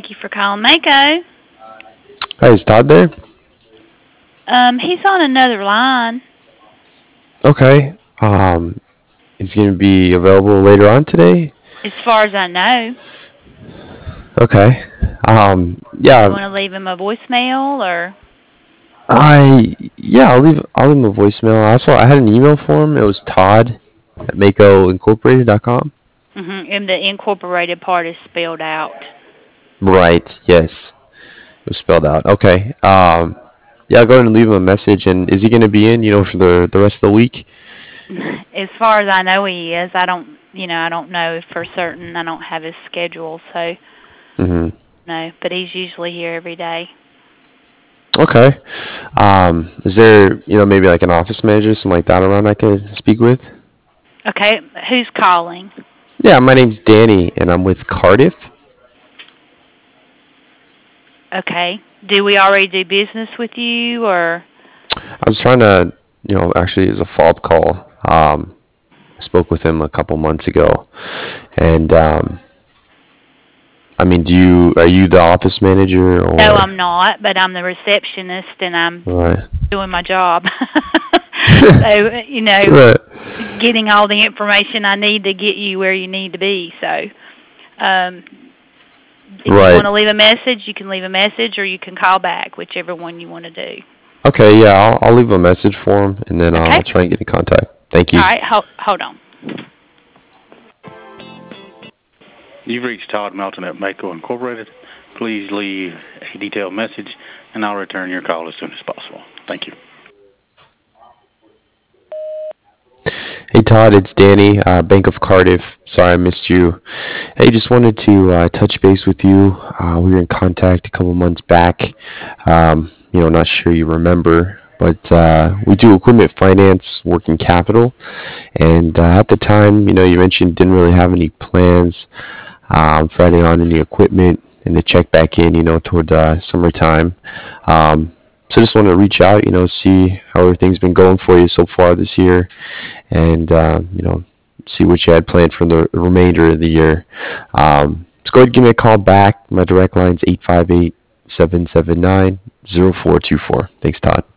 Thank you for calling Mako. Hi, is Todd there? He's on another line. Okay. Is he gonna be available later on today? As far as I know, Okay. you Yeah. want to leave him a voicemail or I'll leave him a voicemail. I had an email for him. It was Todd at MakoIncorporated.com. and the incorporated part is spelled out. Right. Yes. It was spelled out. Okay. Yeah, I'll go ahead and leave him a message. And is he gonna be in? For the rest of the week? As far as I know, he is. I don't know for certain. I don't have his schedule, so Mm-hmm. no. But he's usually here every day. Okay. Is there maybe like an office manager, something like that around I could speak with? Okay, who's calling? Yeah, my name's Danny, and I'm with Cardiff. Okay. Do we already do business with you, or I was trying to, actually, as a follow-up call. I spoke with him a couple months ago, and I mean, are you the office manager no? or? I'm not, but I'm the receptionist, and I'm Right. doing my job. So Right. getting all the information I need to get you where you need to be. So, um, if you want Right. to leave a message, you can leave a message, or you can call back, whichever one you want to do. Okay. Yeah, I'll leave a message for him, and then Okay. I'll try and get in contact. Thank All you. right. Hold on. You've reached Todd Melton at Mako Incorporated. Please leave a detailed message, and I'll return your call as soon as possible. Thank you. Hey Todd, it's Danny, Bank of Cardiff. Sorry I missed you. Hey, just wanted to touch base with you. We were in contact a couple months back. Not sure you remember, but we do equipment finance, working capital, and at the time, you mentioned didn't really have any plans for adding on any equipment, and to check back in, toward summertime. So just wanted to reach out, see how everything's been going for you so far this year, and see what you had planned for the remainder of the year. Just go ahead and give me a call back. My direct line's 858-779-0424. Thanks, Todd.